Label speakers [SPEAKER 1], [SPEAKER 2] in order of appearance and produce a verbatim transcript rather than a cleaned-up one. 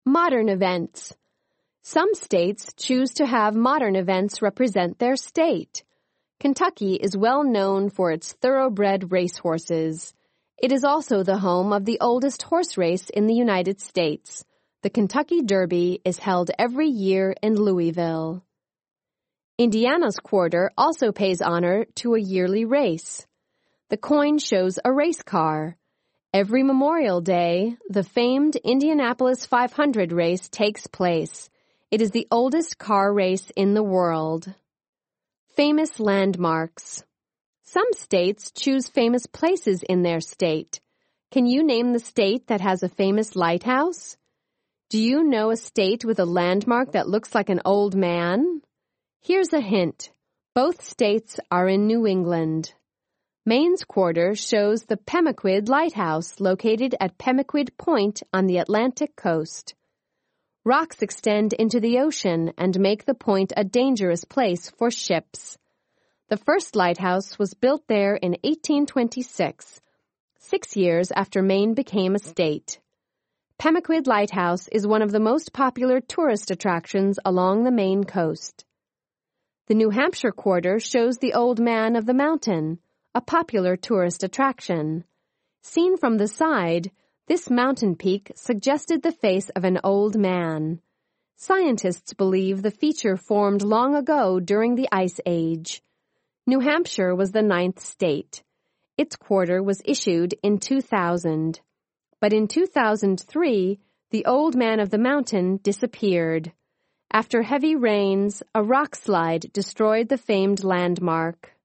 [SPEAKER 1] Modern events. Some states choose to have modern events represent their state. Kentucky is well known for its thoroughbred racehorses. It is also the home of the oldest horse race in the United States. The Kentucky Derby is held every year in Louisville. Indiana's quarter also pays honor to a yearly race. The coin shows a race car. Every Memorial Day, the famed Indianapolis five hundred race takes place. It is the oldest car race in the world. Famous landmarks. Some states choose famous places in their state. Can you name the state that has a famous lighthouse? Do you know a state with a landmark that looks like an old man? Here's a hint. Both states are in New England. Maine's quarter shows the Pemaquid Lighthouse located at Pemaquid Point on the Atlantic coast. Rocks extend into the ocean and make the point a dangerous place for ships. The first lighthouse was built there in eighteen twenty-six, six years after Maine became a state. Pemaquid Lighthouse is one of the most popular tourist attractions along the Maine coast. The New Hampshire quarter shows the Old Man of the Mountain, a popular tourist attraction. Seen from the side, this mountain peak suggested the face of an old man. Scientists believe the feature formed long ago during the Ice Age. New Hampshire was the ninth state. Its quarter was issued in two thousand. But in two thousand three, the Old Man of the Mountain disappeared. After heavy rains, a rock slide destroyed the famed landmark.